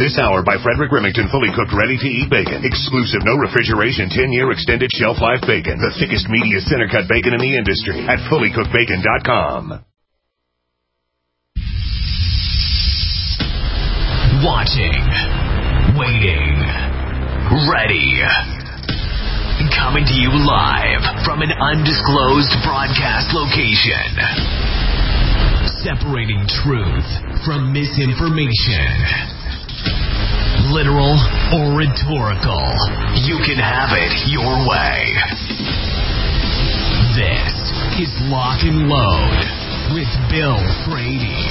This hour by Frederick Remington, fully cooked, ready-to-eat bacon. Exclusive, no refrigeration, 10-year extended shelf life bacon. The thickest, meatiest, center-cut bacon in the industry at fullycookedbacon.com. Watching, waiting, ready. Coming to you live from an undisclosed broadcast location. Separating truth from misinformation. Literal or rhetorical, you can have it your way. This is Lock and Load with Bill Frady.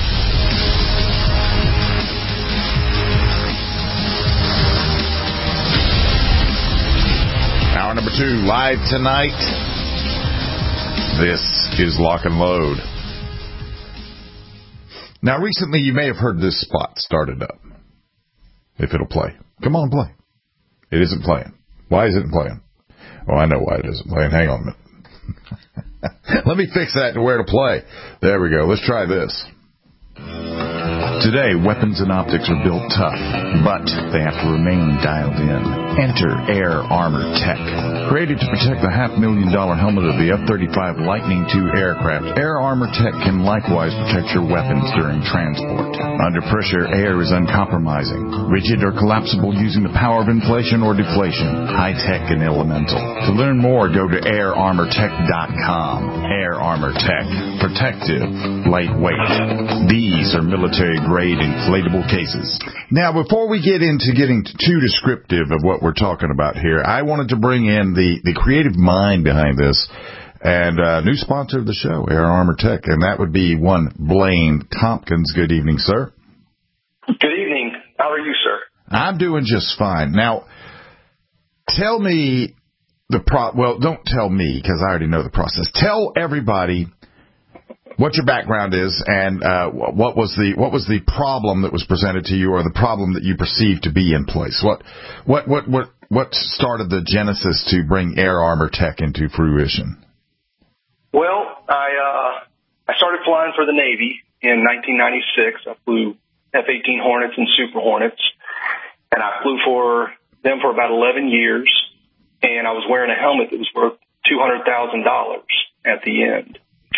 Hour number 2, live tonight. This is Lock and Load. Now, recently you may have heard this spot started up. If it'll play. Come on, play. It isn't playing. Why isn't it playing? Oh, I know why it isn't playing. Hang on a minute. Let me fix that to where to play. There we go. Let's try this. Today, weapons and optics are built tough, but they have to remain dialed in. Enter Air Armor Tech. Created to protect the $500,000 helmet of the F-35 Lightning II aircraft, Air Armor Tech can likewise protect your weapons during transport. Under pressure, air is uncompromising, rigid or collapsible using the power of inflation or deflation, high-tech and elemental. To learn more, go to airarmortech.com. Air Armor Tech. Protective, lightweight. These are military-grade inflatable cases. Now, before we get into getting too descriptive of what we're talking about here, I wanted to bring in the creative mind behind this and new sponsor of the show, Air Armor Tech, and that would be one Blaine Tompkins. Good evening, sir. Good evening. How are you, sir? I'm doing just fine. Now, tell me well, don't tell me because I already know the process. Tell everybody what your background is and what was the problem that was presented to you, or the problem that you perceived to be in place. What started the genesis to bring Air Armor Tech into fruition? Well, I started flying for the Navy in 1996. I flew F-18 Hornets and Super Hornets, and I flew for them for about 11 years. And I was wearing a helmet that was worth $200,000 at the end.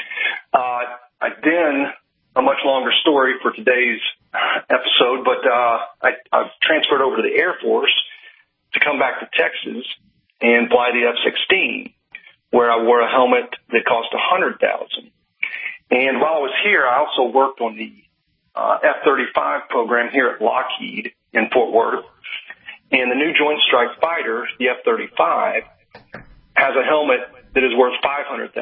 Then, a much longer story for today's episode, but I transferred over to the Air Force to come back to Texas and fly the F-16, where I wore a helmet that cost $100,000. And while I was here, I also worked on the F-35 program here at Lockheed in Fort Worth. And the new Joint Strike Fighter, the F-35, has a helmet that is worth $500,000.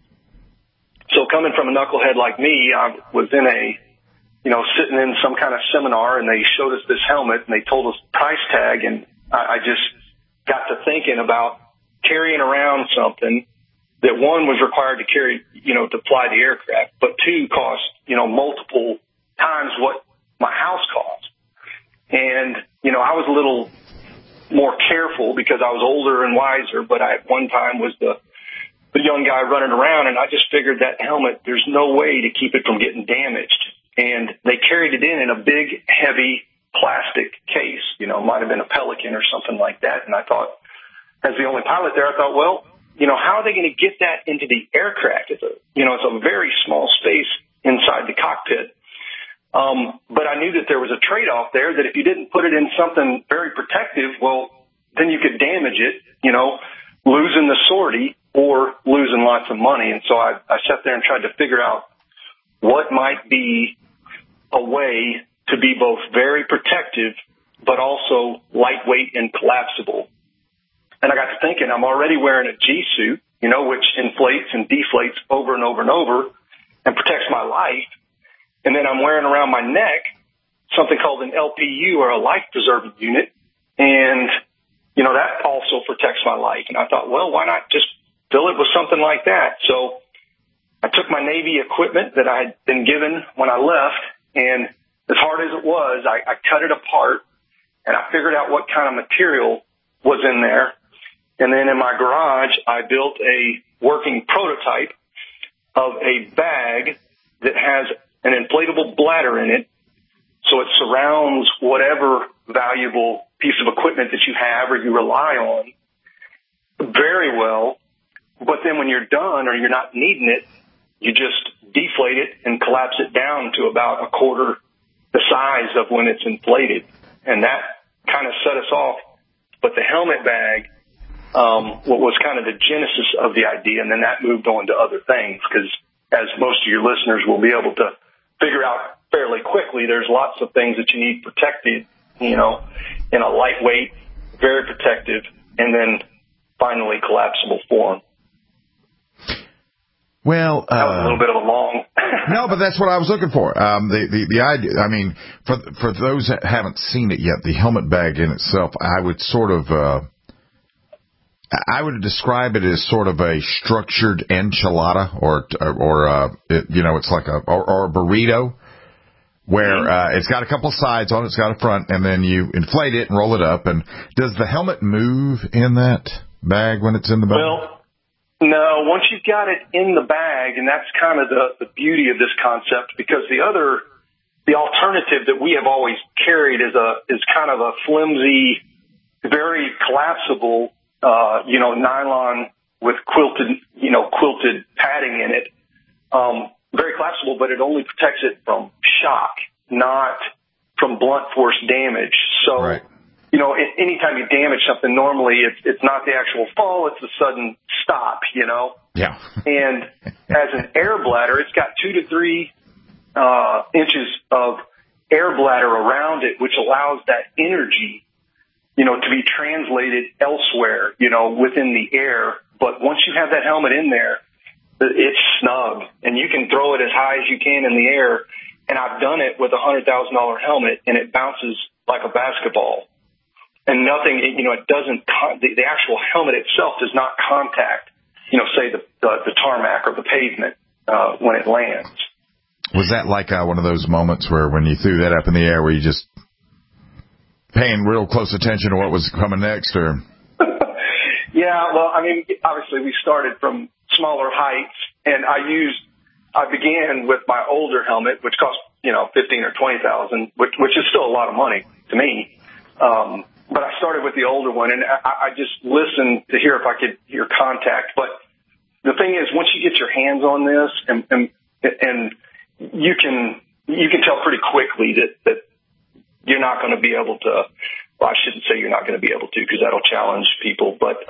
So coming from a knucklehead like me, I was in sitting in some kind of seminar, and they showed us this helmet, and they told us the price tag, and I just got to thinking about carrying around something that, one, was required to carry, to fly the aircraft, but two, cost, multiple times what my house cost. And, I was a little more careful because I was older and wiser, but I at one time was the young guy running around, and I just figured that helmet, there's no way to keep it from getting damaged. And they carried it in a big, heavy plastic case. It might have been a Pelican or something like that. And I thought, as the only pilot there, I thought, well, how are they going to get that into the aircraft? It's a very small space inside the cockpit. But I knew that there was a trade-off there, that if you didn't put it in something very protective, well, then you could damage it, losing the sortie or losing lots of money. And so I sat there and tried to figure out what might be a way to be both very protective but also lightweight and collapsible. And I got to thinking, I'm already wearing a G-suit, which inflates and deflates over and over and over and protects my life. And then I'm wearing around my neck something called an LPU, or a life-preserving unit. And, that also protects my life. And I thought, well, why not just fill it with something like that? So I took my Navy equipment that I had been given when I left, and as hard as it was, I cut it apart, and I figured out what kind of material was in there. And then in my garage, I built a working prototype of a bag that has an inflatable bladder in it, So it surrounds whatever valuable piece of equipment that you have or you rely on very well. But then when you're done or you're not needing it, you just deflate it and collapse it down to about a quarter the size of when it's inflated. And that kind of set us off. But the helmet bag, what was kind of the genesis of the idea, and then that moved on to other things, because as most of your listeners will be able to figure out fairly quickly, there's lots of things that you need protected, in a lightweight, very protective, and then finally collapsible form. Well, that was a little bit of a long. No, but that's what I was looking for. The idea. I mean, for those that haven't seen it yet, the helmet bag in itself, I would describe it as sort of a structured enchilada, or it's like a burrito, where it's got a couple sides on it, it's got a front, and then you inflate it and roll it up. And does the helmet move in that bag when it's in the bag? Well, no, once you've got it in the bag, and that's kind of the beauty of this concept, because the alternative that we have always carried is kind of a flimsy, very collapsible, nylon with quilted padding in it. Very collapsible, but it only protects it from shock, not from blunt force damage. So, right. Anytime you damage something, normally it's not the actual fall, it's the sudden stop, Yeah. And as an air bladder, it's got 2 to 3 inches of air bladder around it, which allows that energy, to be translated elsewhere, within the air. But once you have that helmet in there, it's snug, and you can throw it as high as you can in the air. And I've done it with a $100,000 helmet, and it bounces like a basketball. And nothing, it doesn't, the actual helmet itself does not contact, say the tarmac or the pavement when it lands. Was that like one of those moments where when you threw that up in the air, were you just paying real close attention to what was coming next, or? Yeah, well, I mean, obviously we started from smaller heights, and I began with my older helmet, which cost, $15,000 or $20,000, which is still a lot of money to me. But I started with the older one, and I just listened to hear if I could hear contact. But the thing is, once you get your hands on this, and you can tell pretty quickly that you're not going to be able to. Well, I shouldn't say you're not going to be able to, because that'll challenge people. But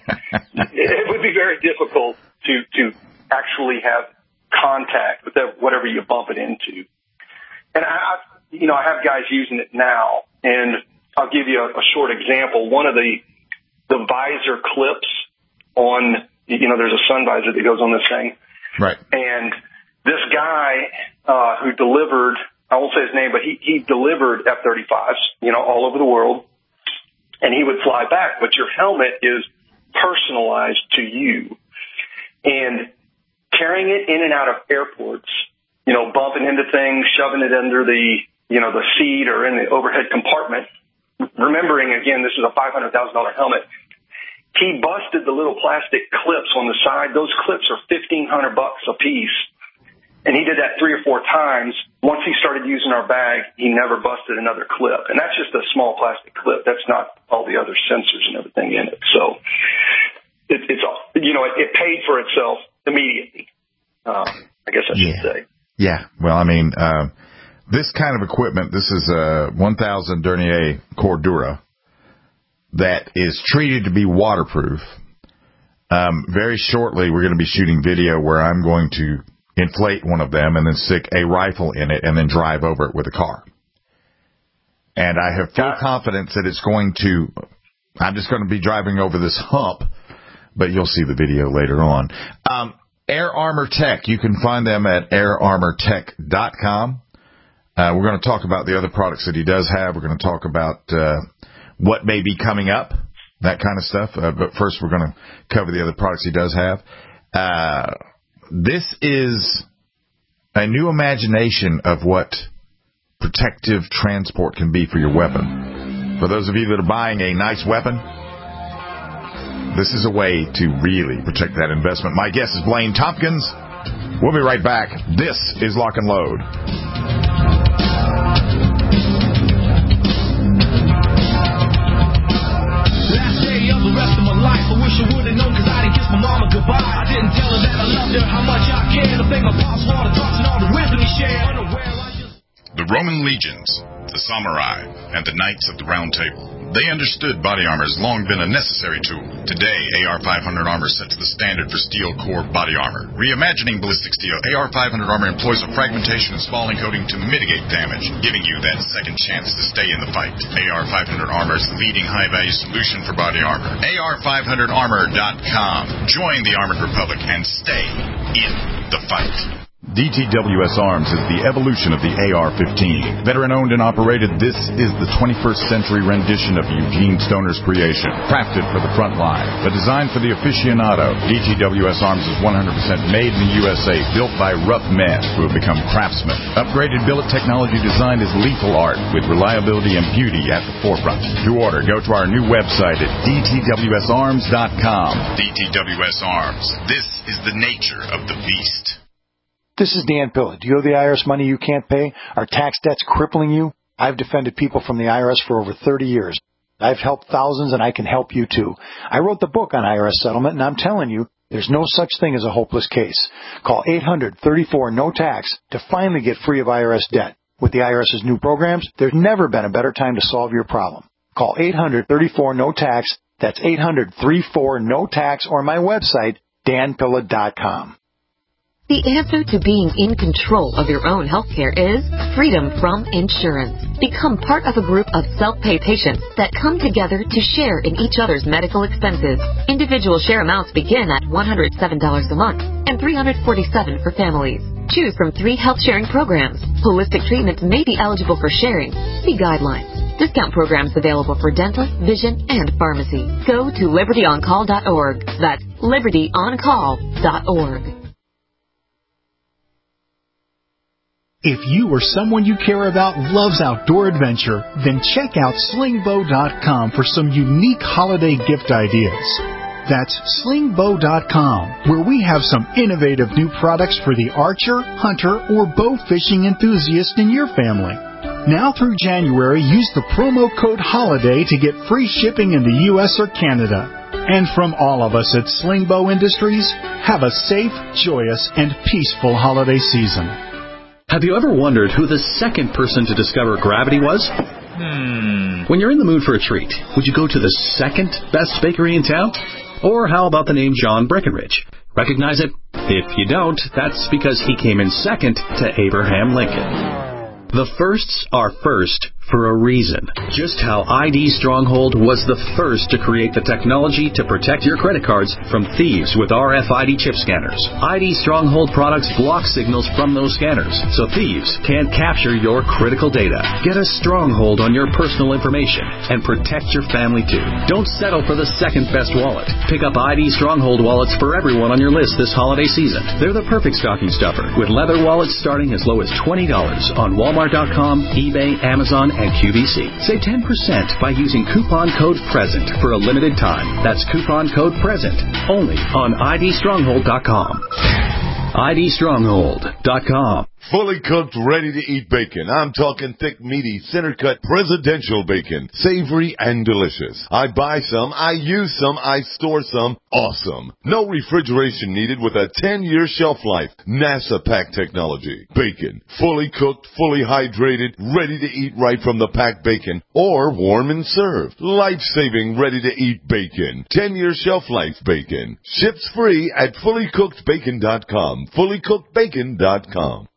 it would be very difficult to actually have contact with whatever you bump it into. And I have guys using it now, and I'll give you a short example. One of the visor clips on, there's a sun visor that goes on this thing. Right. And this guy who delivered, I won't say his name, but he delivered F-35s, all over the world, and he would fly back. But your helmet is personalized to you. And carrying it in and out of airports, bumping into things, shoving it under the seat or in the overhead compartment, remembering, again, this is a $500,000 helmet. He busted the little plastic clips on the side. Those clips are $1,500 a piece. And he did that 3 or 4 times. Once he started using our bag, he never busted another clip. And that's just a small plastic clip. That's not all the other sensors and everything in it. So it paid for itself immediately. I guess I should say. Yeah. Well, I mean, this kind of equipment, this is a 1000 Dernier Cordura that is treated to be waterproof. Very shortly, we're going to be shooting video where I'm going to inflate one of them and then stick a rifle in it and then drive over it with a car. And I have full confidence that it's going to, I'm just going to be driving over this hump, but you'll see the video later on. Air Armor Tech, you can find them at airarmortech.com. We're going to talk about the other products that he does have. We're going to talk about what may be coming up, that kind of stuff. But first, we're going to cover the other products he does have. This is a new imagination of what protective transport can be for your weapon. For those of you that are buying a nice weapon, this is a way to really protect that investment. My guest is Blaine Tompkins. We'll be right back. This is Lock and Load. Roman legions, the samurai, and the knights of the Round Table. They understood body armor has long been a necessary tool. Today, AR-500 armor sets the standard for steel core body armor. Reimagining ballistic steel, AR-500 armor employs a fragmentation and spalling coating to mitigate damage, giving you that second chance to stay in the fight. AR-500 armor is the leading high-value solution for body armor. AR500armor.com. Join the Armored Republic and stay in the fight. DTWS Arms is the evolution of the AR-15. Veteran-owned and operated, this is the 21st century rendition of Eugene Stoner's creation. Crafted for the front line, but designed for the aficionado. DTWS Arms is 100% made in the USA, built by rough men who have become craftsmen. Upgraded billet technology design is lethal art, with reliability and beauty at the forefront. To order, go to our new website at dtwsarms.com. DTWS Arms. This is the nature of the beast. This is Dan Pilla. Do you owe the IRS money you can't pay? Are tax debts crippling you? I've defended people from the IRS for over 30 years. I've helped thousands, and I can help you too. I wrote the book on IRS settlement, and I'm telling you, there's no such thing as a hopeless case. Call 800-34-NO-TAX to finally get free of IRS debt. With the IRS's new programs, there's never been a better time to solve your problem. Call 800-34-NO-TAX. That's 800-34-NO-TAX, or my website, danpilla.com. The answer to being in control of your own health care is freedom from insurance. Become part of a group of self-pay patients that come together to share in each other's medical expenses. Individual share amounts begin at $107 a month and $347 for families. Choose from 3 health-sharing programs. Holistic treatments may be eligible for sharing. See guidelines. Discount programs available for dental, vision, and pharmacy. Go to libertyoncall.org. That's libertyoncall.org. If you or someone you care about loves outdoor adventure, then check out slingbow.com for some unique holiday gift ideas. That's slingbow.com, where we have some innovative new products for the archer, hunter, or bow fishing enthusiast in your family. Now through January, use the promo code HOLIDAY to get free shipping in the U.S. or Canada. And from all of us at Slingbow Industries, have a safe, joyous, and peaceful holiday season. Have you ever wondered who the second person to discover gravity was? When you're in the mood for a treat, would you go to the second best bakery in town? Or how about the name John Breckenridge? Recognize it? If you don't, that's because he came in second to Abraham Lincoln. The firsts are first for a reason. Just how ID Stronghold was the first to create the technology to protect your credit cards from thieves with RFID chip scanners. ID Stronghold products block signals from those scanners, so thieves can't capture your critical data. Get a stronghold on your personal information and protect your family too. Don't settle for the second best wallet. Pick up ID Stronghold wallets for everyone on your list this holiday season. They're the perfect stocking stuffer, with leather wallets starting as low as $20 on Walmart.com, eBay, Amazon, and QVC. Save 10% by using coupon code PRESENT for a limited time. That's coupon code PRESENT only on IDStronghold.com. IDStronghold.com. Fully cooked, ready-to-eat bacon. I'm talking thick, meaty, center-cut, presidential bacon. Savory and delicious. I buy some, I use some, I store some. Awesome. No refrigeration needed with a 10-year shelf life. NASA pack technology. Bacon. Fully cooked, fully hydrated, ready to eat right from the packed bacon. Or warm and served. Life-saving, ready-to-eat bacon. 10-year shelf life bacon. Ships free at fullycookedbacon.com. Fullycookedbacon.com.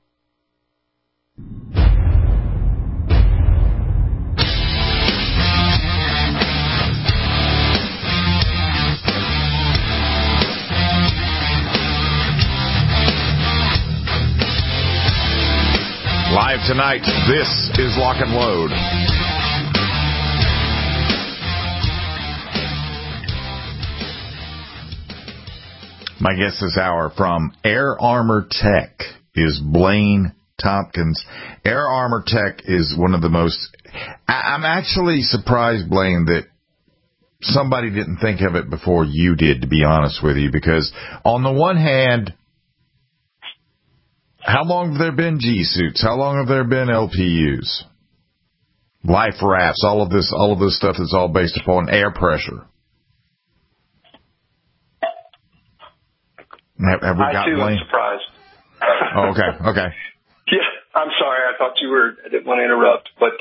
Live tonight, this is Lock and Load. My guest this hour from Air Armor Tech is Blaine Tompkins. Air Armor Tech is one of the most... I'm actually surprised, Blaine, that somebody didn't think of it before you did, to be honest with you, because on the one hand, how long have there been G-suits? How long have there been LPUs? Life rafts, all of this stuff is all based upon air pressure. Have we got I, too, Blaine? am surprised. Oh, okay. Yeah. I'm sorry. I thought I didn't want to interrupt, but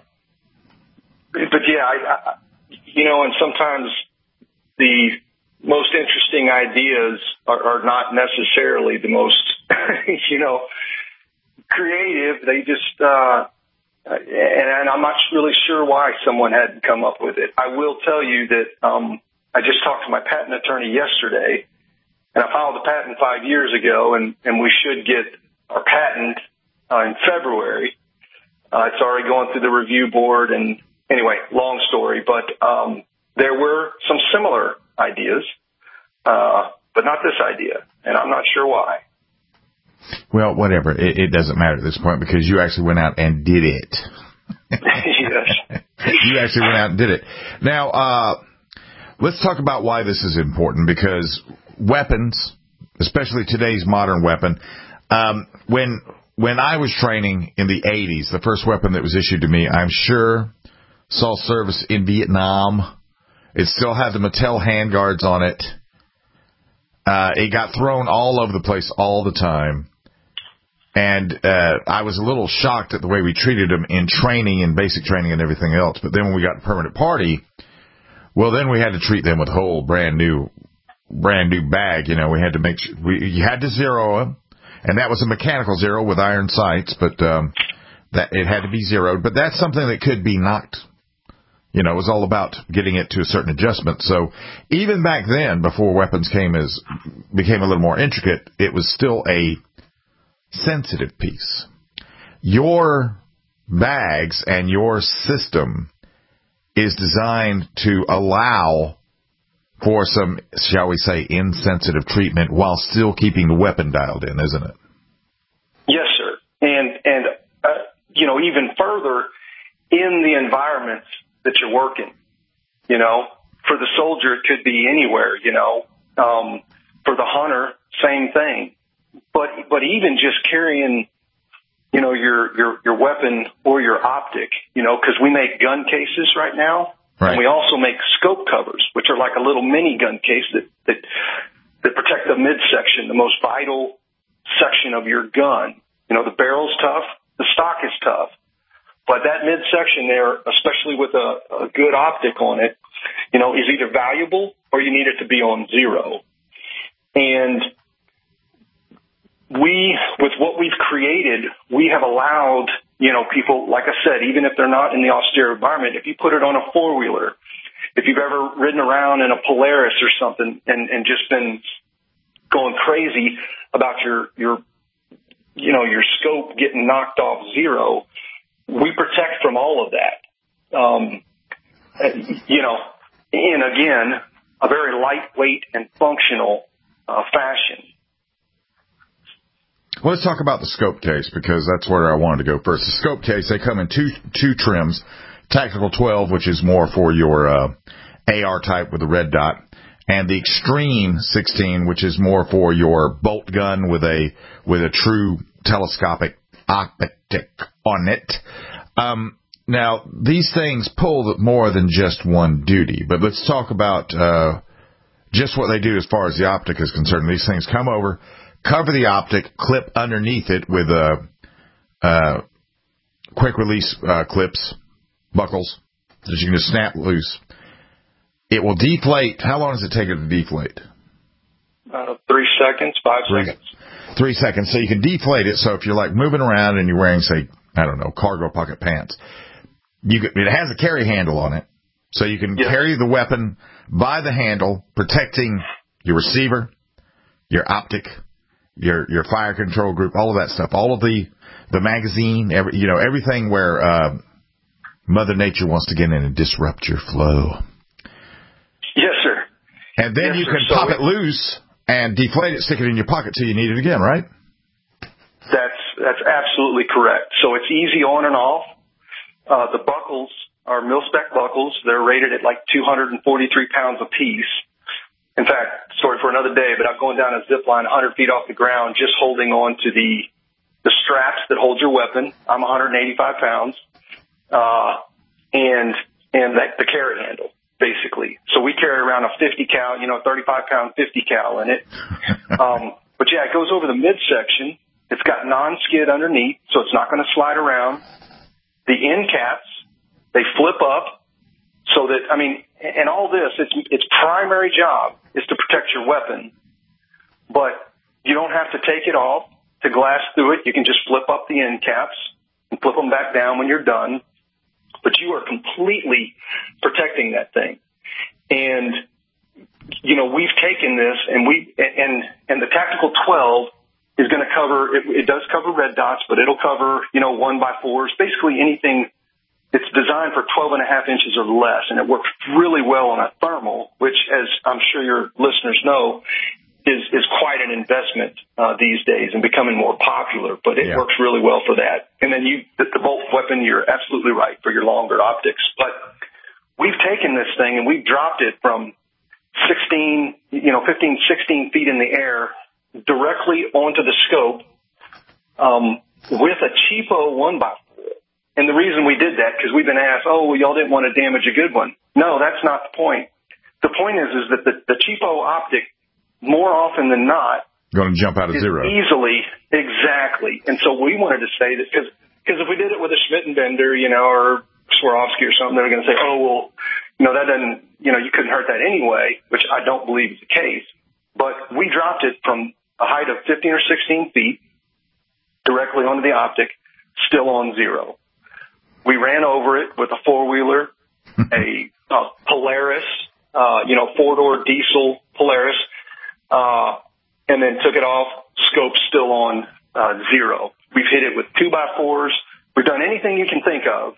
yeah, and sometimes the most interesting ideas are not necessarily the most, creative. They just, and I'm not really sure why someone hadn't come up with it. I will tell you that I just talked to my patent attorney yesterday, and I filed a patent 5 years ago, and we should get our patent in February. It's already going through the review board, and anyway, long story, but there were some similar ideas, but not this idea, and I'm not sure why. Well, whatever. It doesn't matter at this point because you actually went out and did it. Yes. You actually went out and did it. Now, let's talk about why this is important, because weapons, especially today's modern weapon, when I was training in the 80s, the first weapon that was issued to me, I'm sure, saw service in Vietnam. It still had the Mattel handguards on it. It got thrown all over the place all the time. And I was a little shocked at the way we treated them in training and basic training and everything else. But then when we got to permanent party, well, then we had to treat them with a whole brand new bag. We had to make sure you had to zero them. And that was a mechanical zero with iron sights, but that it had to be zeroed. But that's something that could be knocked. It was all about getting it to a certain adjustment. So even back then, before weapons became a little more intricate, it was still a sensitive piece. Your bags and your system is designed to allow for some, shall we say, insensitive treatment while still keeping the weapon dialed in, isn't it? Yes, sir. And even further, in the environments that you're working, for the soldier, it could be anywhere, for the hunter, same thing. But even just carrying, your weapon or your optic, because we make gun cases right now. Right. And we also make scope covers, which are like a little mini gun case that protect the midsection, the most vital section of your gun. The barrel's tough, the stock is tough, but that midsection there, especially with a good optic on it, is either valuable or you need it to be on zero. And with what we've created, we have allowed, people, like I said, even if they're not in the austere environment, if you put it on a four-wheeler, if you've ever ridden around in a Polaris or something and just been going crazy about your scope getting knocked off zero, we protect from all of that. In, again, a very lightweight and functional fashion. Well, let's talk about the scope case, because that's where I wanted to go first. The scope case, they come in two trims. Tactical 12, which is more for your AR type with the red dot, and the Extreme 16, which is more for your bolt gun with a true telescopic optic on it. Now, these things pull more than just one duty, but let's talk about just what they do as far as the optic is concerned. These things come over, cover the optic, clip underneath it with quick release clips, buckles, that you can just snap loose. It will deflate. How long does it take it to deflate? 3 seconds, 5 seconds. 3 seconds. So you can deflate it. So if you're like moving around and you're wearing, say, I don't know, cargo pocket pants, it has a carry handle on it. So you can carry the weapon by the handle, protecting your receiver, your optic, your fire control group, all of that stuff, all of the magazine, everything where Mother Nature wants to get in and disrupt your flow. Yes, sir. And then you can pop it loose and deflate it, stick it in your pocket till you need it again, right? That's absolutely correct. So it's easy on and off. The buckles are mil-spec buckles. They're rated at like 243 pounds a piece. In fact, story for another day, but I'm going down a zip line 100 feet off the ground, just holding on to the straps that hold your weapon. I'm 185 pounds, and the carry handle, basically. So we carry around a 50 cal, 35 pound 50 cal in it. But yeah, it goes over the midsection, It's got non-skid underneath, so it's not going to slide around. The end caps, they flip up so that, and all this, its primary job is to protect your weapon. But you don't have to take it off to glass through it. You can just flip up the end caps and flip them back down when you're done. But you are completely protecting that thing. And, we've taken this and the Tactical 12 is going to cover, it does cover red dots, but it'll cover, 1x4s, basically anything. It's designed for 12.5 inches or less, and it works really well on a thermal, which, as I'm sure your listeners know, is quite an investment these days and becoming more popular. But it works really well for that. And then the bolt weapon, you're absolutely right, for your longer optics. But we've taken this thing and we've dropped it from 15, 16 feet in the air directly onto the scope with a cheapo 1x4. And the reason we did that, because we've been asked, y'all didn't want to damage a good one. No, that's not the point. The point is that the cheapo optic, more often than not, going to jump out of zero. Easily, exactly. And so we wanted to say that because if we did it with a Schmidt & Bender, or Swarovski or something, they're going to say, that doesn't, you couldn't hurt that anyway, which I don't believe is the case. But we dropped it from a height of 15 or 16 feet directly onto the optic, still on zero. We ran over it with a four-wheeler, a Polaris, 4-door diesel Polaris, and then took it off, scope still on zero. We've hit it with 2x4s. We've done anything you can think of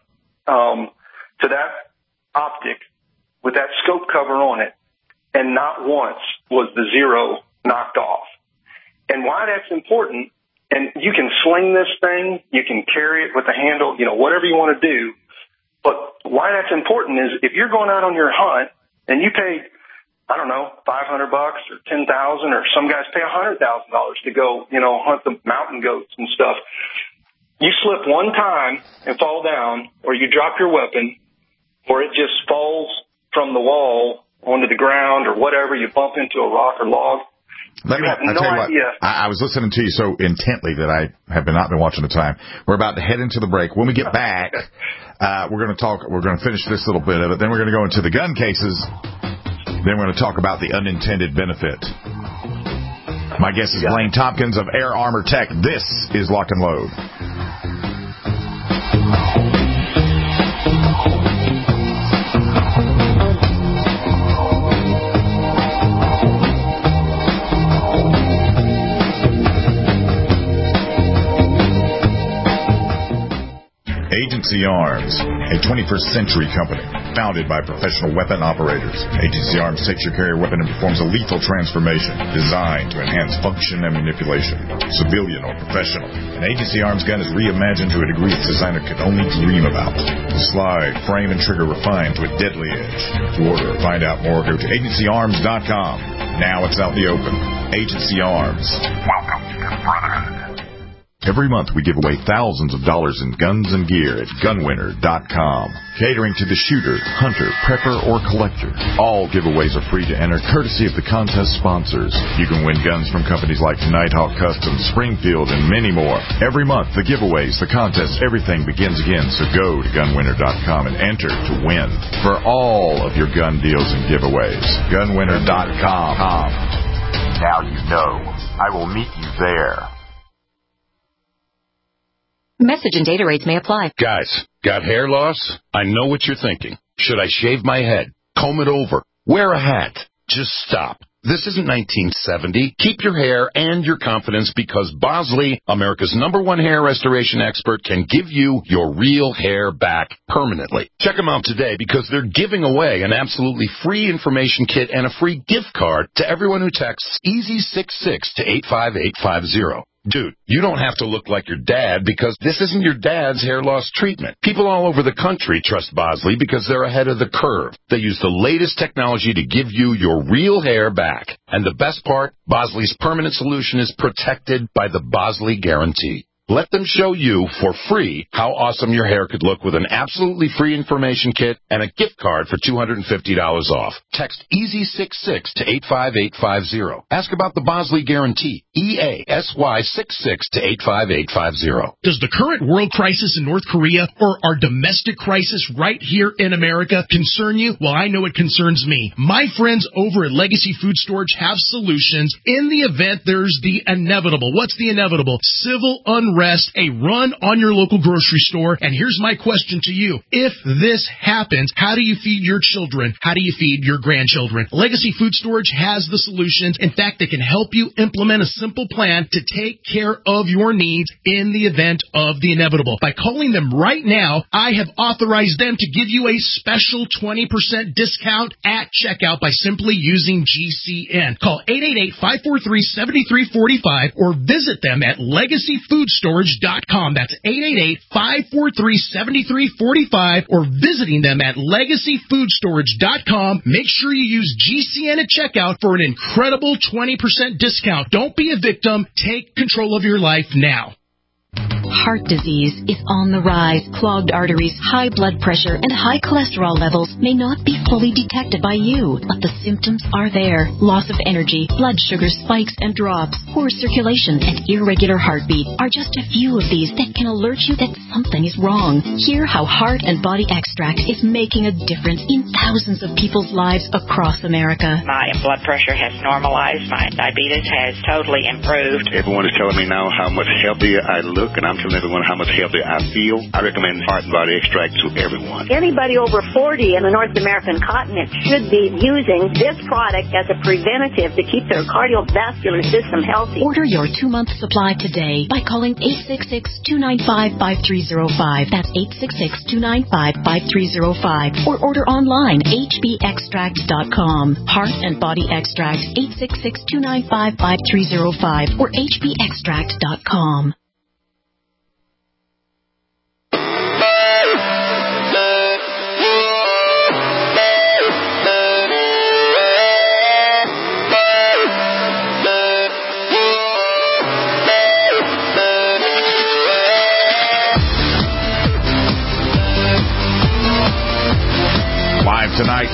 to that optic with that scope cover on it, and not once was the zero knocked off. And why that's important, and you can sling this thing, you can carry it with a handle, whatever you want to do. But why that's important is if you're going out on your hunt and you pay, $500 or $10,000, or some guys pay $100,000 to go, hunt the mountain goats and stuff. You slip one time and fall down, or you drop your weapon, or it just falls from the wall onto the ground or whatever, you bump into a rock or log. I was listening to you so intently that I have not been watching the time. We're about to head into the break. When we get back, we're going to finish this little bit of it. Then we're going to go into the gun cases. Then we're going to talk about the unintended benefit. My guest is Blaine Tompkins of Air Armor Tech. This is Lock and Load. Agency Arms, a 21st century company founded by professional weapon operators. Agency Arms takes your carrier weapon and performs a lethal transformation designed to enhance function and manipulation, civilian or professional. An Agency Arms gun is reimagined to a degree its designer could only dream about. The slide, frame, and trigger refined to a deadly edge. To order or find out more, go to agencyarms.com. Now it's out in the open. Agency Arms. Welcome to the Brotherhood. Every month we give away thousands of dollars in guns and gear at gunwinner.com. Catering to the shooter, hunter, prepper, or collector. All giveaways are free to enter, courtesy of the contest sponsors. You can win guns from companies like Nighthawk Customs, Springfield, and many more. Every month, the giveaways, the contests, everything begins again. So go to gunwinner.com and enter to win for all of your gun deals and giveaways. Gunwinner.com. Now you know. I will meet you there. Message and data rates may apply. Guys, got hair loss? I know what you're thinking. Should I shave my head? Comb it over? Wear a hat? Just stop. This isn't 1970. Keep your hair and your confidence because Bosley, America's #1 hair restoration expert, can give you your real hair back permanently. Check them out today because they're giving away an absolutely free information kit and a free gift card to everyone who texts EASY66 to 85850. Dude, you don't have to look like your dad because this isn't your dad's hair loss treatment. People all over the country trust Bosley because they're ahead of the curve. They use the latest technology to give you your real hair back. And the best part, Bosley's permanent solution is protected by the Bosley Guarantee. Let them show you for free how awesome your hair could look with an absolutely free information kit and a gift card for $250 off. Text EASY66 to 85850. Ask about the Bosley Guarantee. EASY66 to 85850. Does the current world crisis in North Korea or our domestic crisis right here in America concern you? Well, I know it concerns me. My friends over at Legacy Food Storage have solutions in the event there's the inevitable. What's the inevitable? Civil unrest, a run on your local grocery store. And here's my question to you. If this happens, how do you feed your children? How do you feed your grandchildren? Legacy Food Storage has the solutions. In fact, they can help you implement a simple plan to take care of your needs in the event of the inevitable. By calling them right now, I have authorized them to give you a special 20% discount at checkout by simply using GCN. Call 888-543-7345 or visit them at LegacyFoodStorage.com. That's 888-543-7345 or visiting them at LegacyFoodStorage.com. Make sure you use GCN at checkout for an incredible 20% discount. Don't be a victim. Take control of your life now. Heart disease is on the rise. Clogged arteries, high blood pressure, and high cholesterol levels may not be fully detected by you, but the symptoms are there. Loss of energy, blood sugar spikes and drops, poor circulation, and irregular heartbeat are just a few of these that can alert you that something is wrong. Hear how Heart and Body Extract is making a difference in thousands of people's lives across America. My blood pressure has normalized. My diabetes has totally improved. Everyone is telling me now how much healthier I look, and I'm telling everyone how much healthier I feel. I recommend Heart and Body Extract to everyone. Anybody over 40 in the North American continent should be using this product as a preventative to keep their cardiovascular system healthy. Order your 2-month supply today by calling 866-295-5305. That's 866-295-5305. Or order online, hbextract.com. Heart and Body Extract, 866-295-5305 or hbextract.com. Live tonight,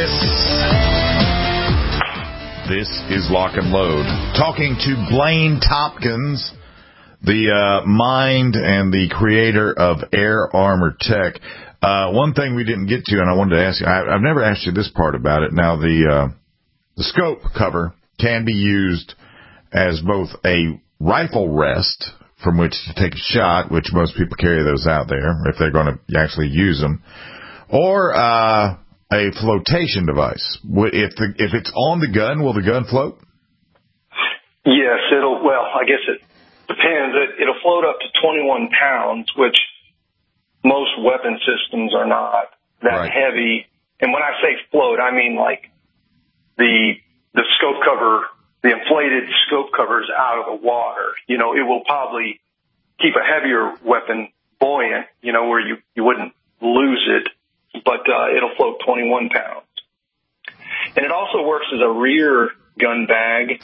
this is Lock and Load. Talking to Blaine Tompkins, the mind and the creator of Air Armor Tech. One thing we didn't get to, and I wanted to ask you, I've never asked you this part about it. Now, the scope cover can be used as both a rifle rest from which to take a shot, which most people carry those out there if they're going to actually use them, or a flotation device. If it's on the gun, will the gun float? Yes, I guess it depends. It'll float up to 21 pounds, which most weapon systems are not that heavy. And when I say float, I mean like the scope cover, the inflated scope covers out of the water. You know, it will probably keep a heavier weapon buoyant, where you wouldn't lose it, but it'll float 21 pounds. And it also works as a rear gun bag.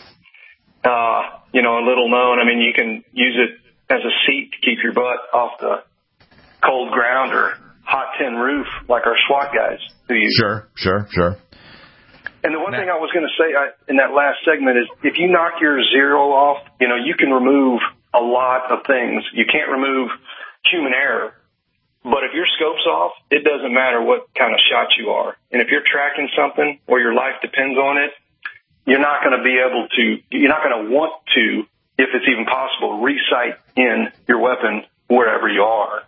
A little known. I mean, you can use it as a seat to keep your butt off the cold ground or hot tin roof like our SWAT guys who use. Sure. And the one thing I was going to say in that last segment is if you knock your zero off, you can remove a lot of things. You can't remove human error. But if your scope's off, it doesn't matter what kind of shot you are. And if you're tracking something or your life depends on it, you're not going to want to, if it's even possible, re-sight in your weapon wherever you are,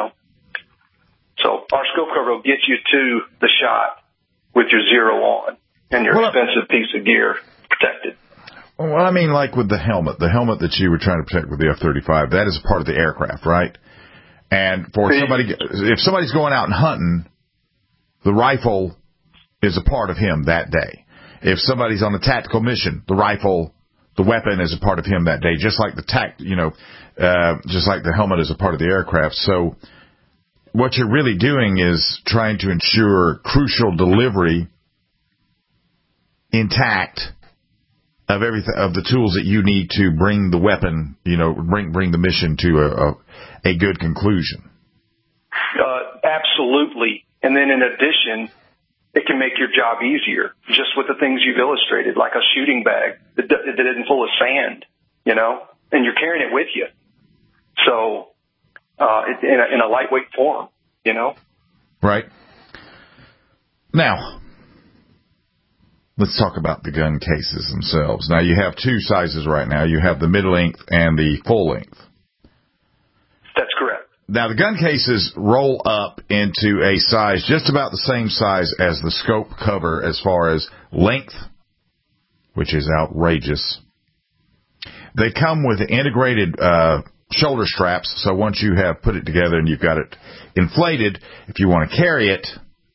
So our scope cover will get you to the shot with your zero on and your expensive piece of gear protected. Well, I mean, like with the helmet that you were trying to protect with the F-35, that is a part of the aircraft, right? And if somebody's going out and hunting, the rifle is a part of him that day. If somebody's on a tactical mission, the weapon is a part of him that day, just like just like the helmet is a part of the aircraft. So what you're really doing is trying to ensure crucial delivery intact of the tools that you need to bring the weapon, bring the mission to a good conclusion. Absolutely. And then in addition, it can make your job easier just with the things you've illustrated, like a shooting bag that isn't full of sand, and you're carrying it with you. So, in a lightweight form, Right. Now, let's talk about the gun cases themselves. Now, you have two sizes right now. You have the mid-length and the full-length. That's correct. Now, the gun cases roll up into a size just about the same size as the scope cover as far as length, which is outrageous. They come with integrated shoulder straps, so once you have put it together and you've got it inflated, if you want to carry it,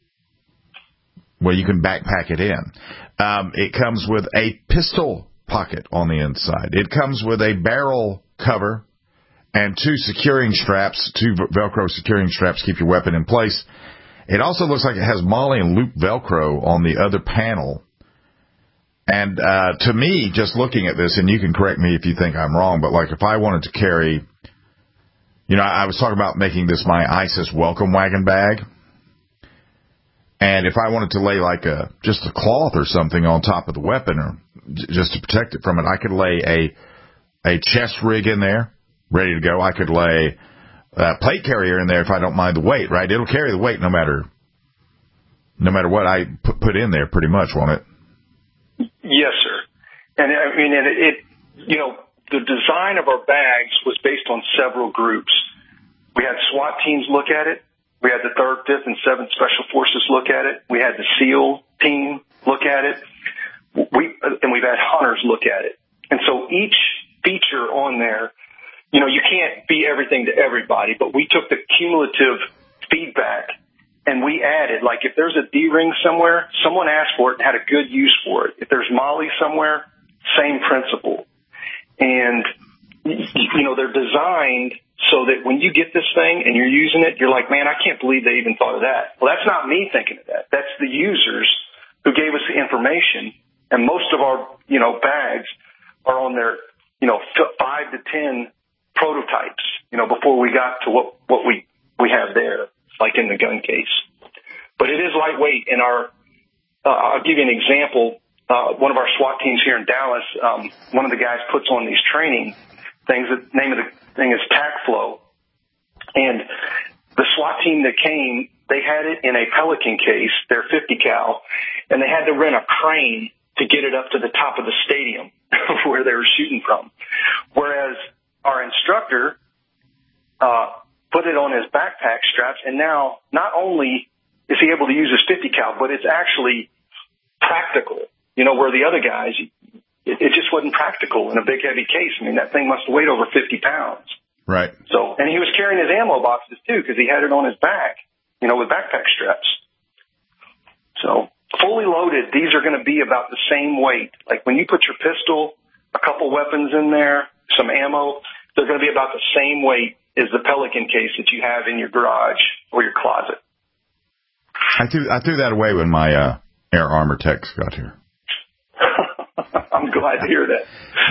well, you can backpack it in. It comes with a pistol pocket on the inside. It comes with a barrel cover and two Velcro securing straps keep your weapon in place. It also looks like it has MOLLE and loop Velcro on the other panel. And to me, just looking at this, and you can correct me if you think I'm wrong, but like if I wanted to carry, I was talking about making this my ISIS welcome wagon bag. And if I wanted to lay like just a cloth or something on top of the weapon or just to protect it from it, I could lay a chest rig in there, ready to go. I could lay a plate carrier in there if I don't mind the weight, right? It'll carry the weight no matter what I put in there pretty much, won't it? Yes, sir. And I mean, the design of our bags was based on several groups. We had SWAT teams look at it. We had the 3rd, 5th, and 7th Special Forces look at it. We had the SEAL team look at it. And we've had hunters look at it. And so each feature on there, you can't be everything to everybody, but we took the cumulative feedback and we added, like if there's a D-ring somewhere, someone asked for it and had a good use for it. If there's MOLLE somewhere, same principle. And, they're designed so that when you get this thing and you're using it, you're like, man, I can't believe they even thought of that. Well, that's not me thinking of that. That's the users who gave us the information. And most of our, bags are on their, 5 to 10 prototypes, before we got to what we have there, like in the gun case. But it is lightweight. And I'll give you an example. One of our SWAT teams here in Dallas, one of the guys puts on these training things. The name of the thing is TacFlow. And the SWAT team that came, they had it in a Pelican case, their 50 cal, and they had to rent a crane to get it up to the top of the stadium where they were shooting from. Whereas our instructor put it on his backpack straps, and now not only is he able to use his 50 cal, but it's actually practical. Where the other guys, it just wasn't practical in a big, heavy case. I mean, that thing must have weighed over 50 pounds. Right. So, and he was carrying his ammo boxes, too, because he had it on his back, with backpack straps. So, fully loaded, these are going to be about the same weight. Like when you put your pistol, a couple weapons in there, some ammo, they're going to be about the same weight as the Pelican case that you have in your garage or your closet. I threw that away when my Air Armor Techs got here. I'm glad to hear that.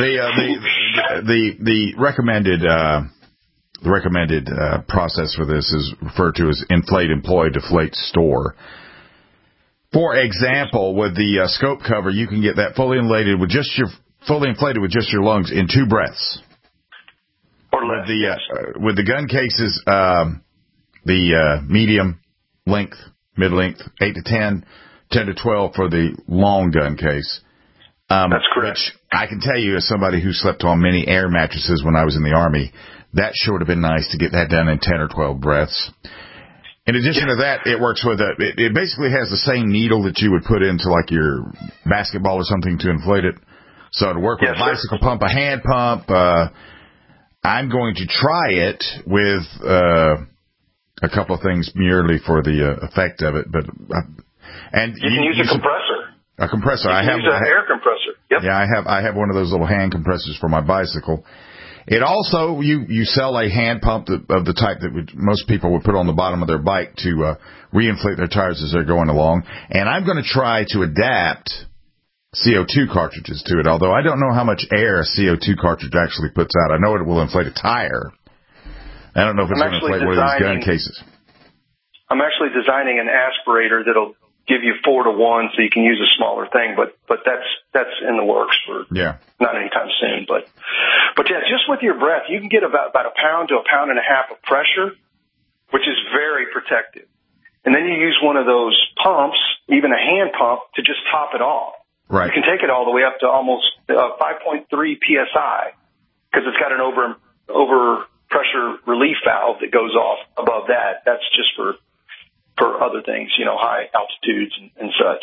The recommended process for this is referred to as inflate, employ, deflate, store. For example, with the scope cover, you can get that fully inflated with just your lungs in 2 breaths. Or less. With the gun cases, the medium length, mid length, 8 to 10, 10 to 12 for the long gun case. That's correct. Which I can tell you, as somebody who slept on many air mattresses when I was in the Army, that sure would have been nice to get that done in 10 or 12 breaths. In addition to that, it works with it basically has the same needle that you would put into like your basketball or something to inflate it. So it'll work with a bicycle pump, a hand pump. I'm going to try it with a couple of things merely for the effect of it, but and you can use a compressor. A compressor. I have an air compressor. Yep. Yeah, I have one of those little hand compressors for my bicycle. It also you sell a hand pump of the type that most people would put on the bottom of their bike to reinflate their tires as they're going along. And I'm going to try to adapt CO2 cartridges to it, although I don't know how much air a CO2 cartridge actually puts out. I know it will inflate a tire. I don't know if it's going to inflate one of these gun cases. I'm actually designing an aspirator that'll give you 4 to 1, so you can use a smaller thing. But that's in the works for not anytime soon. But yeah, just with your breath, you can get about a pound to a pound and a half of pressure, which is very protective. And then you use one of those pumps, even a hand pump, to just top it off. Right. You can take it all the way up to almost 5.3 psi because it's got an over pressure relief valve that goes off above that. That's just for other things, high altitudes and such.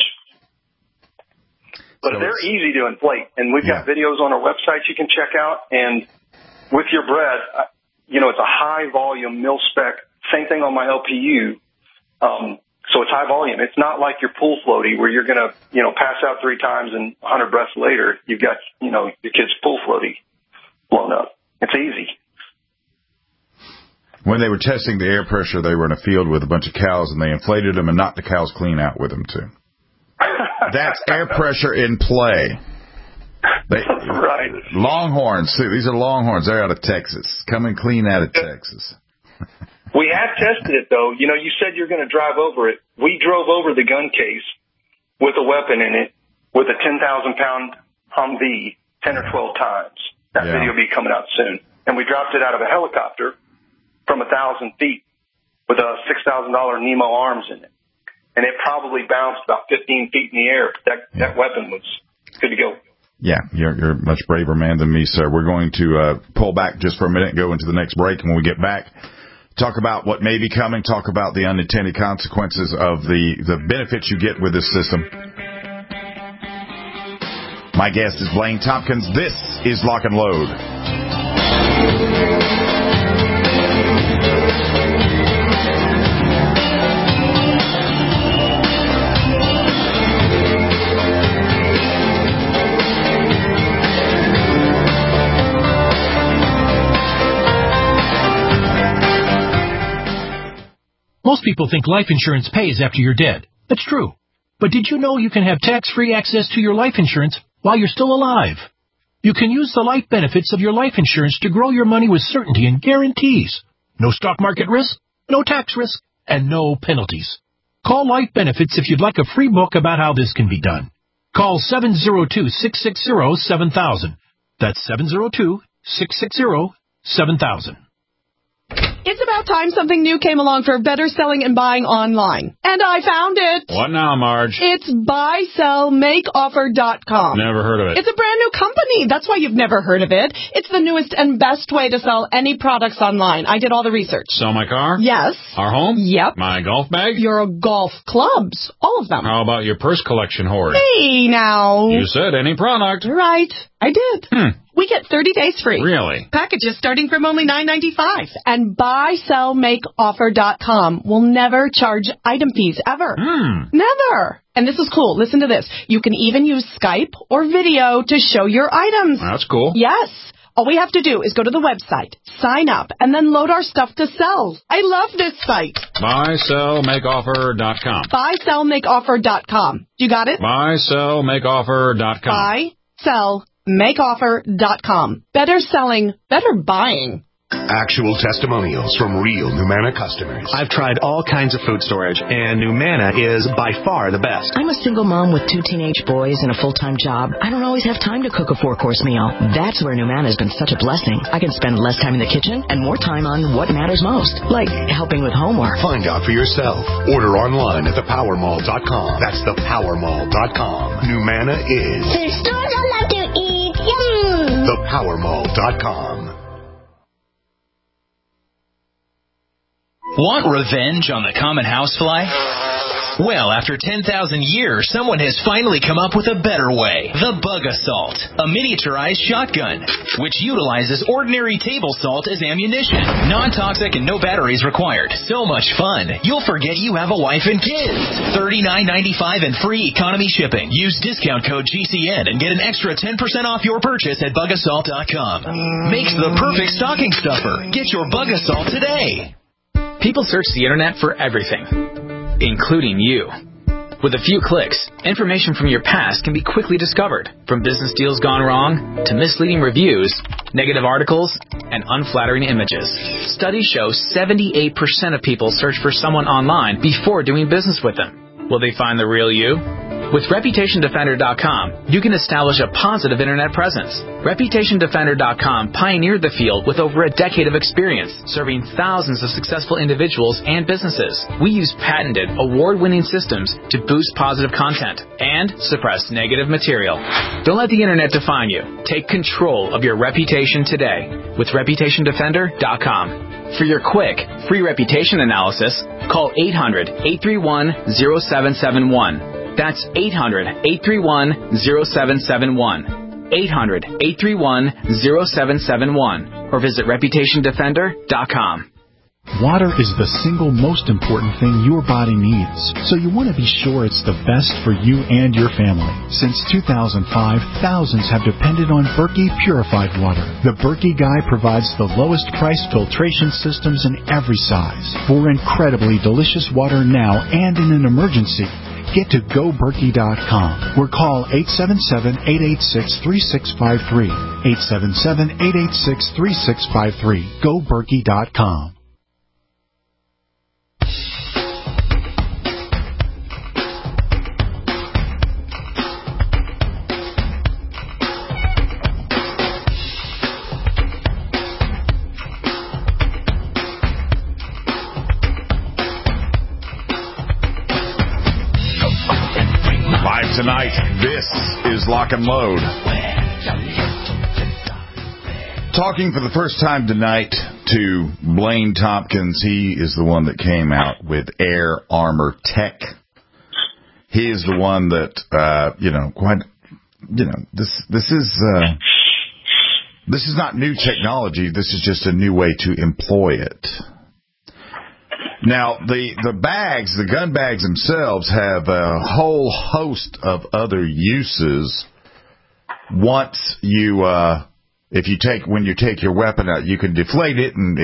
But they're easy to inflate, and we've got videos on our website you can check out. And with your breath, it's a high volume mil spec. Same thing on my LPU. So it's high volume. It's not like your pool floaty where you're going to, pass out 3 times and 100 breaths later, you've got, your kid's pool floaty blown up. It's easy. When they were testing the air pressure, they were in a field with a bunch of cows, and they inflated them and knocked the cows clean out with them, too. That's air pressure in play. Right. Longhorns. See, these are Longhorns. They're out of Texas. Coming clean out of Texas. We have tested it, though. You said you're going to drive over it. We drove over the gun case with a weapon in it with a 10,000-pound Humvee 10 or 12 times. That video will be coming out soon. And we dropped it out of a helicopter from 1,000 feet with a $6,000 Nemo arms in it. And it probably bounced about 15 feet in the air. That weapon was good to go. Yeah, you're a much braver man than me, sir. We're going to pull back just for a minute and go into the next break. And when we get back, talk about what may be coming, talk about the unintended consequences of the benefits you get with this system. My guest is Blaine Tompkins. This is Lock and Load. Most people think life insurance pays after you're dead. That's true. But did you know you can have tax-free access to your life insurance while you're still alive? You can use the life benefits of your life insurance to grow your money with certainty and guarantees. No stock market risk, no tax risk, and no penalties. Call Life Benefits if you'd like a free book about how this can be done. Call 702-660-7000. That's 702-660-7000. It's about time something new came along for better selling and buying online. And I found it. What now, Marge? It's buysellmakeoffer.com. Never heard of it. It's a brand new company. That's why you've never heard of it. It's the newest and best way to sell any products online. I did all the research. Sell my car? Yes. Our home? Yep. My golf bag? Your golf clubs. All of them. How about your purse collection hoard? Hey, now. You said any product. Right. I did. We get 30 days free. Really? Packages starting from only $9.95. And buysellmakeoffer.com will never charge item fees ever. Never. And this is cool. Listen to this. You can even use Skype or video to show your items. That's cool. Yes. All we have to do is go to the website, sign up, and then load our stuff to sell. I love this site. Buysellmakeoffer.com. Buysellmakeoffer.com. You got it? Buysellmakeoffer.com. Buysellmakeoffer.com. Better selling, better buying. Actual testimonials from real Numanna customers. I've tried all kinds of food storage, and Numanna is by far the best. I'm a single mom with 2 teenage boys and a full-time job. I don't always have time to cook a 4-course meal. That's where Numanna has been such a blessing. I can spend less time in the kitchen and more time on what matters most, like helping with homework. Find out for yourself. Order online at thepowermall.com. That's thepowermall.com. Numanna is the stores I love to eat. Yum! Thepowermall.com. Want revenge on the common housefly? Well, after 10,000 years, someone has finally come up with a better way. The Bug Assault, a miniaturized shotgun, which utilizes ordinary table salt as ammunition. Non-toxic and no batteries required. So much fun, you'll forget you have a wife and kids. $39.95 and free economy shipping. Use discount code GCN and get an extra 10% off your purchase at bugassault.com. Makes the perfect stocking stuffer. Get your Bug Assault today. People search the internet for everything, including you. With a few clicks, information from your past can be quickly discovered, from business deals gone wrong to misleading reviews, negative articles, and unflattering images. Studies show 78% of people search for someone online before doing business with them. Will they find the real you? With ReputationDefender.com, you can establish a positive internet presence. ReputationDefender.com pioneered the field with over a decade of experience, serving thousands of successful individuals and businesses. We use patented, award-winning systems to boost positive content and suppress negative material. Don't let the internet define you. Take control of your reputation today with ReputationDefender.com. For your quick, free reputation analysis, call 800-831-0771. That's 800-831-0771. 800-831-0771. Or visit ReputationDefender.com. Water is the single most important thing your body needs, so you want to be sure it's the best for you and your family. Since 2005, thousands have depended on Berkey purified water. The Berkey Guy provides the lowest price filtration systems in every size for incredibly delicious water now and in an emergency. Get to GoBerkey.com or call 877-886-3653. 877-886-3653. GoBerkey.com. Tonight, this is Lock and Load. Talking for the first time tonight to Blaine Tompkins. He is the one that came out with Air Armor Tech. He is the one that, this is not new technology. This is just a new way to employ it. Now, the bags, the gun bags themselves have a whole host of other uses. Once you, when you take your weapon out, you can deflate it, and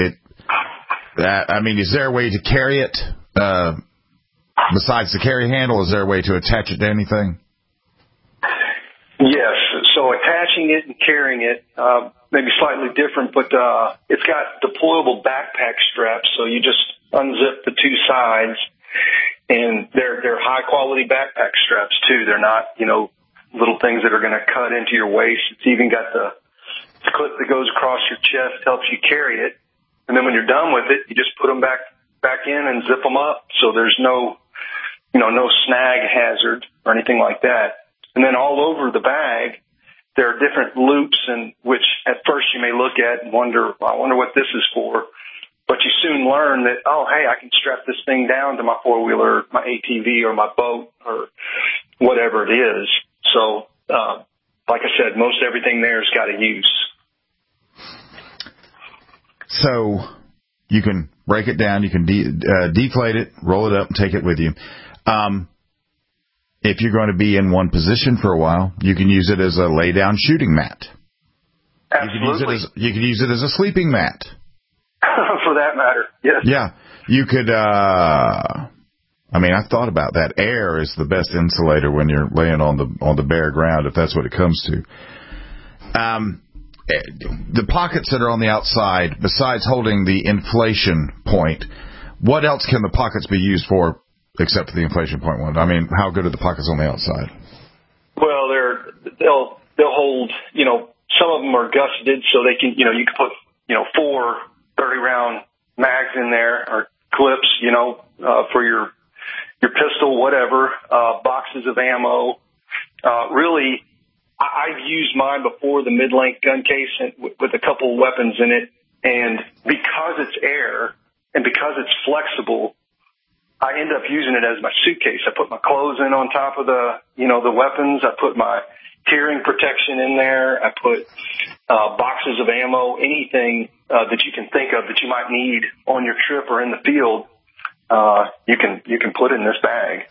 is there a way to carry it, besides the carry handle? Is there a way to attach it to anything? Yes, so attaching it and carrying it, maybe slightly different, but, it's got deployable backpack straps, so you just unzip the two sides, and they're high quality backpack straps too. They're not, little things that are going to cut into your waist. It's even got the clip that goes across your chest, helps you carry it. And then when you're done with it, you just put them back in and zip them up. So there's no snag hazard or anything like that. And then all over the bag, there are different loops, and which at first you may look at and wonder, I wonder what this is for. But you soon learn that, I can strap this thing down to my four-wheeler, my ATV, or my boat, or whatever it is. So, like I said, most everything there's got a use. So you can break it down, you can deflate it, roll it up, and take it with you. If you're going to be in one position for a while, you can use it as a lay-down shooting mat. Absolutely. You can use it as a sleeping mat. For that matter, yes. Yeah, you could, I've thought about that. Air is the best insulator when you're laying on the bare ground, if that's what it comes to. The pockets that are on the outside, besides holding the inflation point, what else can the pockets be used for except for the inflation point one? How good are the pockets on the outside? Well, they'll hold, some of them are gusseted, so they can, you can put, 4 30-round mags in there, or clips, for your pistol, whatever, boxes of ammo. Really, I've used mine before, the mid-length gun case with a couple weapons in it, and because it's air and because it's flexible, I end up using it as my suitcase. I put my clothes in on top of the weapons. I put my tearing protection in there. I put boxes of ammo, anything that you can think of that you might need on your trip or in the field. You can put in this bag.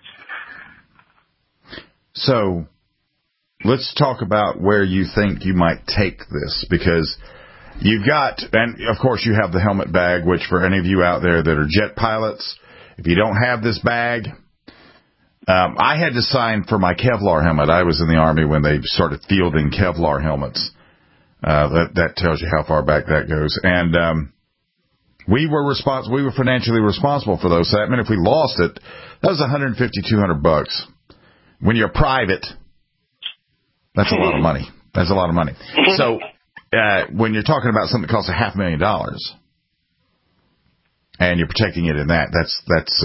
So let's talk about where you think you might take this, because you've got, and of course you have the helmet bag, which for any of you out there that are jet pilots, if you don't have this bag, I had to sign for my Kevlar helmet. I was in the Army when they started fielding Kevlar helmets. That tells you how far back that goes. And we were financially responsible for those. So that meant if we lost it, that was $150-200. When you're private, that's a lot of money. That's a lot of money. So when you're talking about something that costs $500,000 and you're protecting it in that's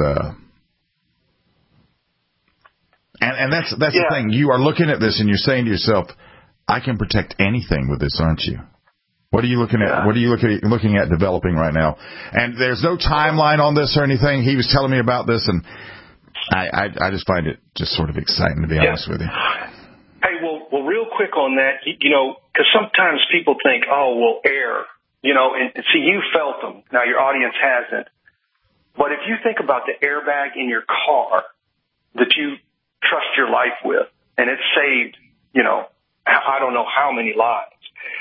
the thing. You are looking at this and you're saying to yourself, I can protect anything with this, aren't you? What are you looking at? What are you looking at developing right now? And there's no timeline on this or anything. He was telling me about this, and I just find it just sort of exciting, to be honest with you. Hey, well, real quick on that, because sometimes people think, oh, well, air, and see, you felt them. Now your audience hasn't. But if you think about the airbag in your car that you trust your life with, and it saved, I don't know how many lives.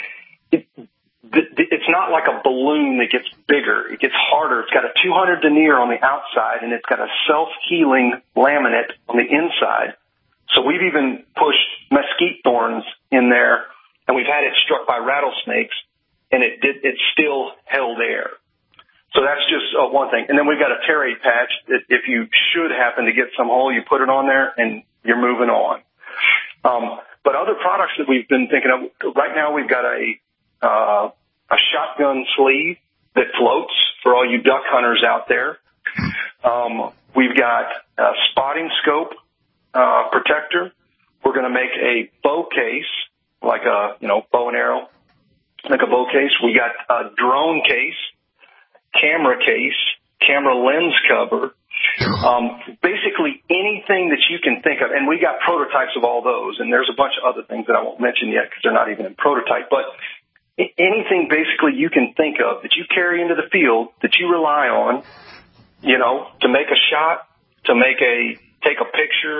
It's not like a balloon that gets bigger. It gets harder. It's got a 200 denier on the outside, and it's got a self-healing laminate on the inside. So we've even pushed mesquite thorns in there, and we've had it struck by rattlesnakes, and it still held air. So that's just one thing. And then we've got a terate patch that if you should happen to get some hole, you put it on there, and you're moving on. But other products that we've been thinking of, right now we've got a shotgun sleeve that floats for all you duck hunters out there. We've got a spotting scope protector. We're going to make a bow case, like a bow and arrow, like a bow case. We got a drone case, camera lens cover. Basically anything that you can think of, and we got prototypes of all those, and there's a bunch of other things that I won't mention yet because they're not even in prototype, but anything basically you can think of that you carry into the field that you rely on, to make a shot, to take a picture,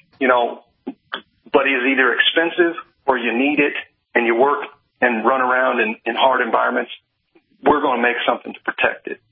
but is either expensive or you need it and you work and run around in hard environments, we're going to make something to protect it.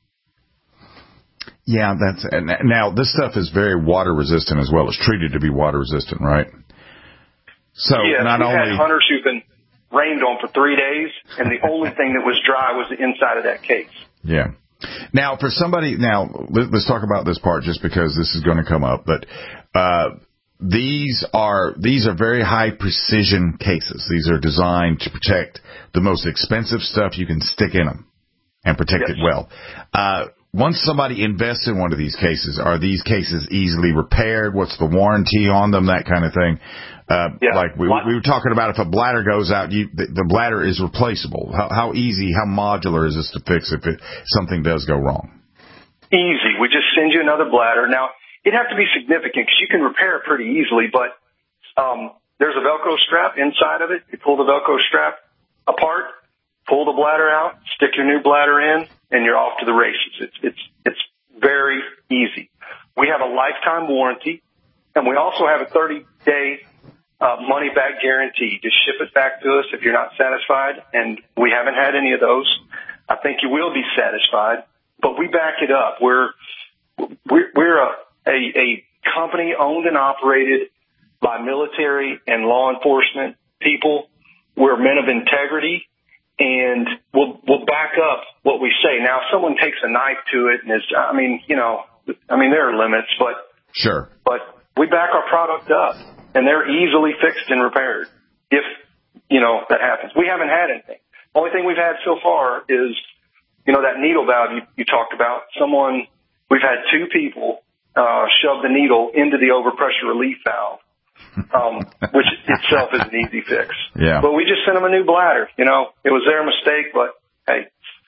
Yeah, now this stuff is very water resistant as well. It's treated to be water resistant, right? So we've had hunters who've been rained on for 3 days, and the only thing that was dry was the inside of that case. Yeah. Now, for somebody, let's talk about this part just because this is going to come up. But these are very high precision cases. These are designed to protect the most expensive stuff you can stick in them and protect it well. Once somebody invests in one of these cases, are these cases easily repaired? What's the warranty on them? That kind of thing. Like we were talking about, if a bladder goes out, the bladder is replaceable. How easy, how modular is this to fix if something does go wrong? Easy. We just send you another bladder. Now, it'd have to be significant because you can repair it pretty easily, but there's a Velcro strap inside of it. You pull the Velcro strap apart, pull the bladder out, stick your new bladder in, and you're off to the races. It's very easy. We have a lifetime warranty, and we also have a 30-day money-back guarantee. Just ship it back to us if you're not satisfied, and we haven't had any of those. I think you will be satisfied, but we back it up. We're a company owned and operated by military and law enforcement people. We're men of integrity, and we'll back up what we say. Now, if someone takes a knife to it, and there are limits, but sure. But we back our product up, and they're easily fixed and repaired if that happens. We haven't had anything. Only thing we've had so far is that needle valve you talked about. We've had 2 people shove the needle into the overpressure relief valve. Which itself is an easy fix. Yeah. But we just sent them a new bladder. It was their mistake, but hey,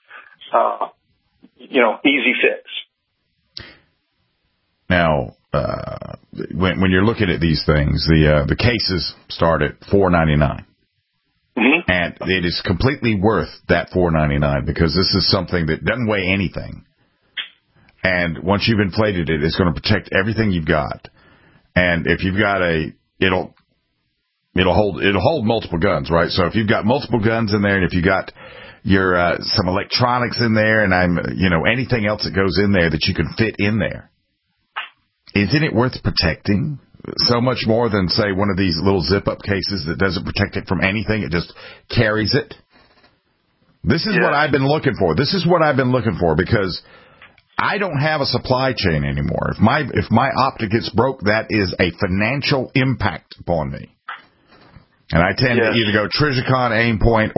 easy fix. Now, when you're looking at these things, the cases start at $4.99, and it is completely worth that $4.99 because this is something that doesn't weigh anything, and once you've inflated it, it's going to protect everything you've got. And if you've got it'll hold multiple guns, right? So if you've got multiple guns in there, and if you got your some electronics in there, and anything else that goes in there that you can fit in there, isn't it worth protecting so much more than, say, one of these little zip-up cases that doesn't protect it from anything? It just carries it. This is what I've been looking for. This is what I've been looking for, because I don't have a supply chain anymore. If my optic gets broke, that is a financial impact upon me. And I tend to either go Trijicon, Aimpoint,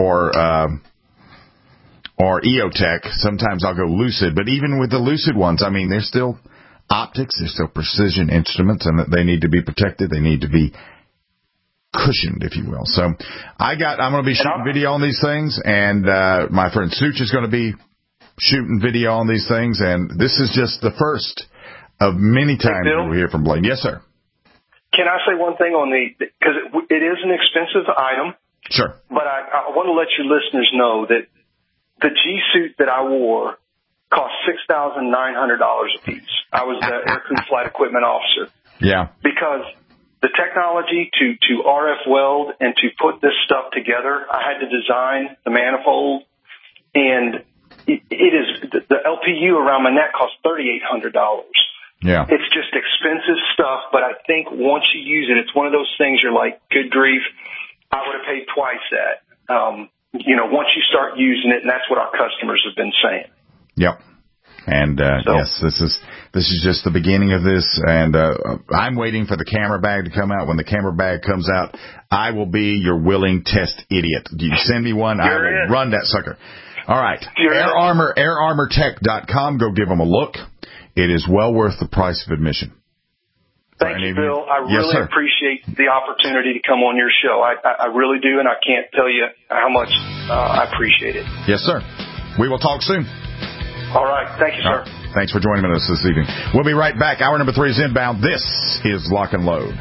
or EOTech. Sometimes I'll go Lucid. But even with the Lucid ones, I mean, they're still optics. They're still precision instruments, and they need to be protected. They need to be cushioned, if you will. So I'm going to be shooting video on these things, and my friend Such is going to be shooting video on these things, and this is just the first of many times we'll hear from Blaine. Yes, sir. Can I say one thing on because it is an expensive item. Sure. But I want to let your listeners know that the G suit that I wore cost $6,900 a piece. I was the aircrew flight equipment officer. Yeah. Because the technology to RF weld and to put this stuff together, I had to design the manifold, and it is the LPU around my neck cost $3,800. Yeah. It's just expensive stuff, but I think once you use it, it's one of those things you're like, good grief, I would have paid twice that. Once you start using it, and that's what our customers have been saying. Yep. And yes, this is just the beginning of this, and I'm waiting for the camera bag to come out. When the camera bag comes out, I will be your willing test idiot. You send me one, I will run that sucker. All right. airarmortech.com. Go give them a look. It is well worth the price of admission. Thank you, Bill. I really appreciate the opportunity to come on your show. I really do, and I can't tell you how much I appreciate it. Yes, sir. We will talk soon. All right. Thank you, sir. Right. Thanks for joining us this evening. We'll be right back. Hour number 3 is inbound. This is Lock and Load.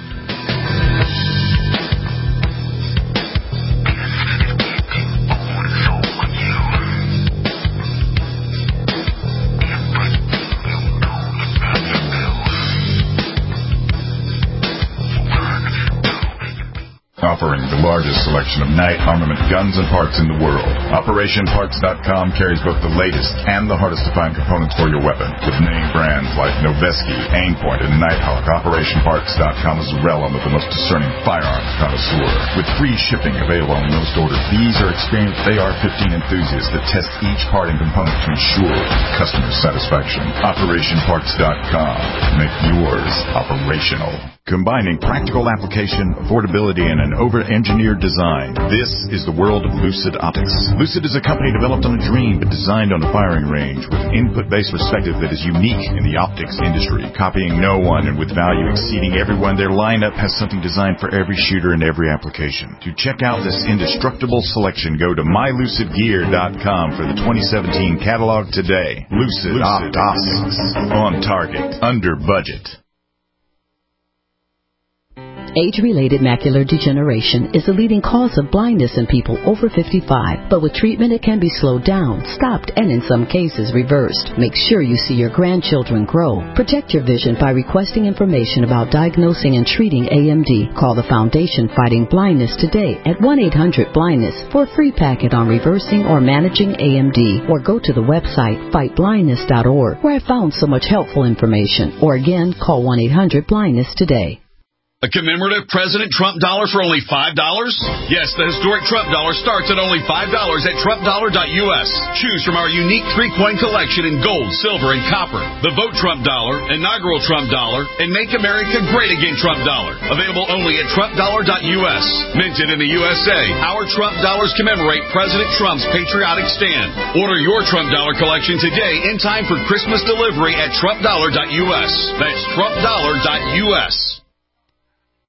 Offering the largest selection of night armament guns and parts in the world, OperationParts.com carries both the latest and the hardest to find components for your weapon. With name brands like Noveske, Aimpoint, and Nighthawk, OperationParts.com is the realm of the most discerning firearms connoisseur. With free shipping available on most orders, these are experienced AR-15 enthusiasts that test each part and component to ensure customer satisfaction. OperationParts.com. Make yours operational. Combining practical application, affordability, and an over-engineered design. This is the world of Lucid Optics. Lucid is a company developed on a dream but designed on a firing range with an input-based perspective that is unique in the optics industry. Copying no one and with value exceeding everyone, their lineup has something designed for every shooter and every application. To check out this indestructible selection, go to mylucidgear.com for the 2017 catalog today. Lucid Optics. On target. Under budget. Age-related macular degeneration is the leading cause of blindness in people over 55. But with treatment, it can be slowed down, stopped, and in some cases reversed. Make sure you see your grandchildren grow. Protect your vision by requesting information about diagnosing and treating AMD. Call the Foundation Fighting Blindness today at 1-800-BLINDNESS for a free packet on reversing or managing AMD. Or go to the website fightblindness.org, where I found so much helpful information. Or again, call 1-800-BLINDNESS today. A commemorative President Trump dollar for only $5? Yes, the historic Trump dollar starts at only $5 at TrumpDollar.us. Choose from our unique 3-coin collection in gold, silver, and copper. The Vote Trump dollar, inaugural Trump dollar, and Make America Great Again Trump dollar. Available only at TrumpDollar.us. Minted in the USA, our Trump dollars commemorate President Trump's patriotic stand. Order your Trump dollar collection today in time for Christmas delivery at TrumpDollar.us. That's TrumpDollar.us.